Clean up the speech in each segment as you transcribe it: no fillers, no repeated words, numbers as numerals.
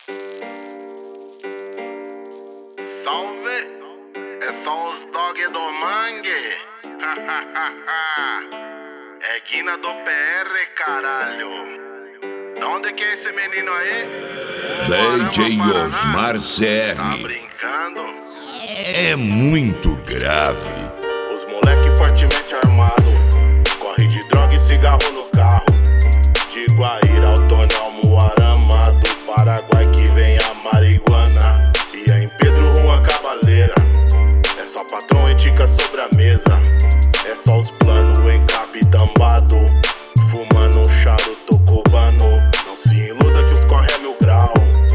Salve, é só os dog do mangue. É Guina do PR, caralho. De onde que é esse menino aí? DJ Osmar CR. Tá brincando? É muito grave. Os moleque fortemente armado, corre de droga e cigarro no carro. De Guaíra ao Tony Almoarama, do Paraguai que vem a marihuana. E é em Pedro Juan Cabaleira, é só patrão e tica sobre a mesa. É só os planos em capitambado, fumando um charuto cubano. Não se iluda que os corre é 1000 grau,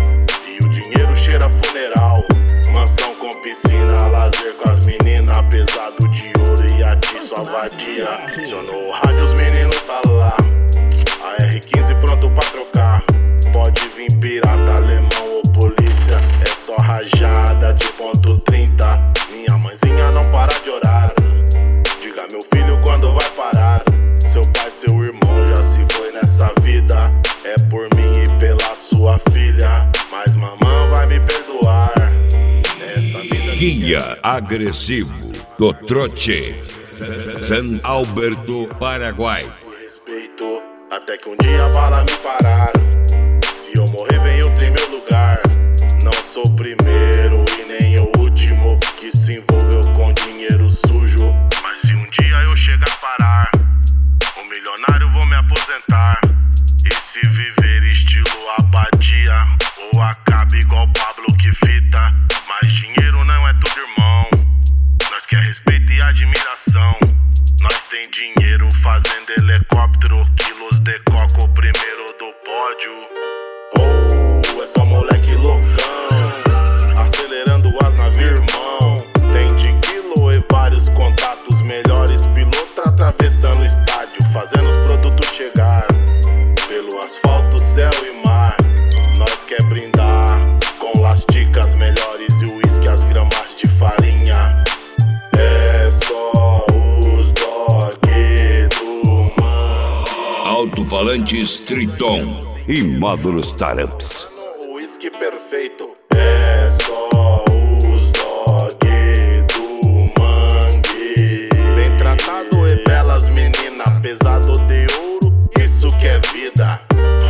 e o dinheiro cheira funeral. Mansão com piscina, lazer com as meninas, pesado de ouro e atiço as vadia. Acionou o rádio, os meninos tá lá, a R15 pronto pra trocar. Pode vir pirata, alemão ou polícia, é só rajada de ponto 30. Minha mãezinha não para de orar, diga meu filho quando vai parar. Seu pai, seu irmão já se foi nessa vida, é por mim e pela sua filha, mas mamãe vai me perdoar. Essa vida Guia agressivo do Trote, San Alberto, Paraguai. por respeito, até que um dia a bala me parar. Se eu morrer vem outro em meu lugar. Não sou o primeiro e nem o último que se envolveu com dinheiro sujo. Mas se um dia eu chegar a parar, o milionário vou me aposentar. E se viver estilo Abadia, ou acaba igual Pablo que fita. Mas dinheiro não é tudo, irmão. Nós quer respeito e admiração. Nós tem dinheiro fazendo helicóptero, quilos de coco primeiro do pódio. Oh, é só moleque loucão, acelerando as navios, irmão. Tem de quilo e vários contatos, melhores pilotos atravessando o estádio, fazendo os produtos chegar pelo asfalto, céu e mar. Nós quer brindar com lasticas melhores e uísque, as gramas de farinha. É só os dog do man. Alto-falantes Triton e módulos Taramps. O uísque perfeito. É só os dog do mangue. Bem tratado e belas menina, pesado de ouro, isso que é vida.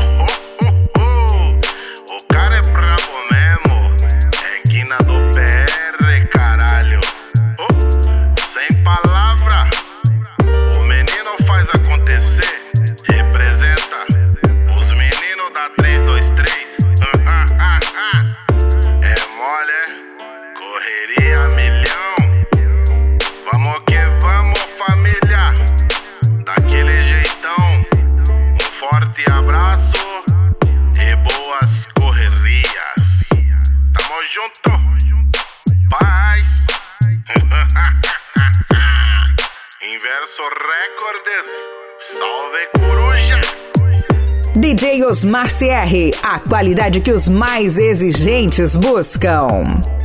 O cara é brabo mesmo, é Guina do PR, caralho. Sem palavra, o menino faz acontecer. Representa os meninos da 323. É mole, correria milhão. Vamos que vamos, família, daquele jeitão. Um forte abraço e boas correrias. Tamo junto, paz. Inverso Records, salve coruja. DJ Osmar CR, a qualidade que os mais exigentes buscam.